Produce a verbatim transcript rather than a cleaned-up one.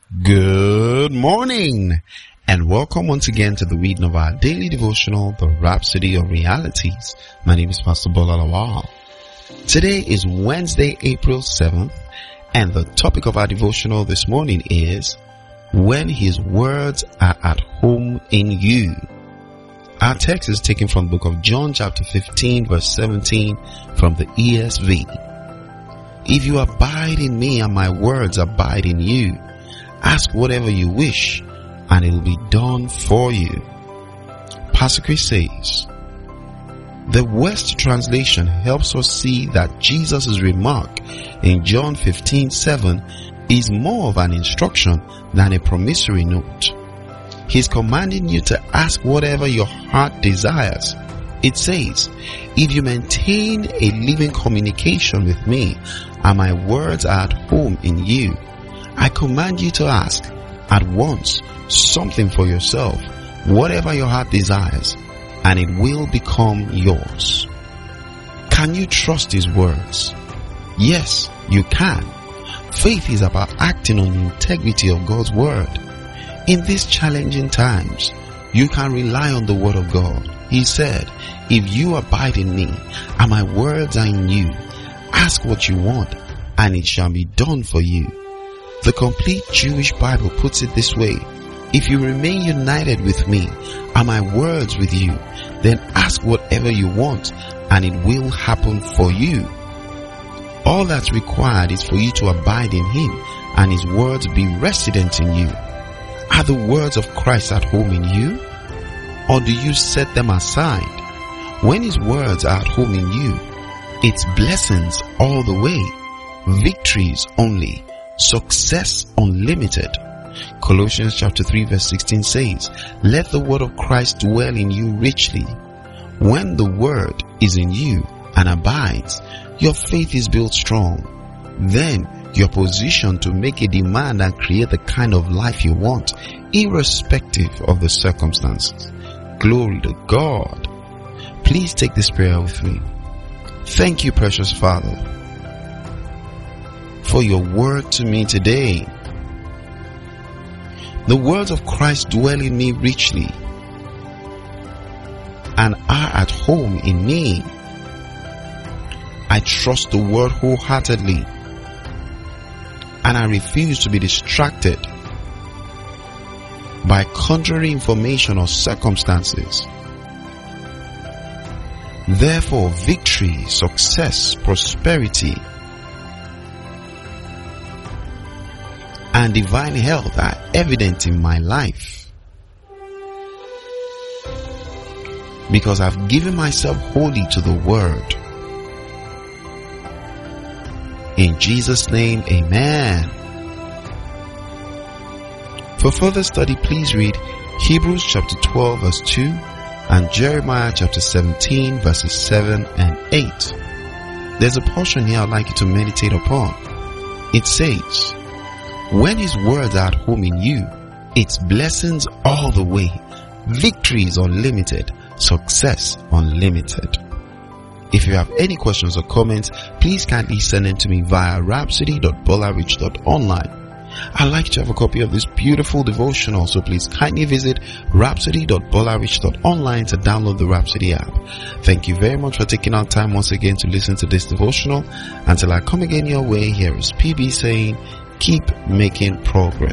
Good morning and welcome once again to the reading of our daily devotional, The Rhapsody of Realities. My name is Pastor Bola Lawal. Today is Wednesday, April seventh, and the topic of our devotional this morning is When His Words Are at Home in You. Our text is taken from the book of John chapter fifteen verse seventeen from the E S V. If you abide in me and my words abide in you, ask whatever you wish, and it will be done for you. Pastor Chris says, the West translation helps us see that Jesus' remark in John fifteen seven is more of an instruction than a promissory note. He's commanding you to ask whatever your heart desires. It says, if you maintain a living communication with me, and my words are at home in you, I command you to ask at once something for yourself, whatever your heart desires, and it will become yours. Can you trust His words? Yes, you can. Faith is about acting on the integrity of God's word. In these challenging times, you can rely on the word of God. He said, if you abide in me and my words are in you, ask what you want and it shall be done for you. The complete Jewish Bible puts it this way: if you remain united with me and my words with you, then ask whatever you want and it will happen for you. All that's required is for you to abide in Him and His words be resident in you. Are the words of Christ at home in you? Or do you set them aside? When His words are at home in you, it's blessings all the way, victories only, success unlimited. Colossians chapter three verse sixteen says, let the word of Christ dwell in you richly. When the word is in you and abides, your faith is built strong. Then you're positioned to make a demand and create the kind of life you want, irrespective of the circumstances. Glory to God. Please take this prayer with me. Thank you, precious Father, for your word to me today. The words of Christ dwell in me richly and are at home in me. I trust the word wholeheartedly and I refuse to be distracted by contrary information or circumstances. Therefore, victory, success, prosperity, and divine health are evident in my life, because I've given myself wholly to the word. In Jesus' name, amen. For further study, please read Hebrews chapter twelve verse two and Jeremiah chapter seventeen verses seven and eight. There's a portion here I'd like you to meditate upon. It says, when His words are at home in you, it's blessings all the way, victories unlimited, success unlimited. If you have any questions or comments, please kindly send them to me via rhapsody dot bolarich dot online. I'd like to have a copy of this beautiful devotional, so please kindly visit rhapsody dot bolarich dot online to download the Rhapsody app. Thank you very much for taking our time once again to listen to this devotional. Until I come again your way, here is P B saying, keep making progress.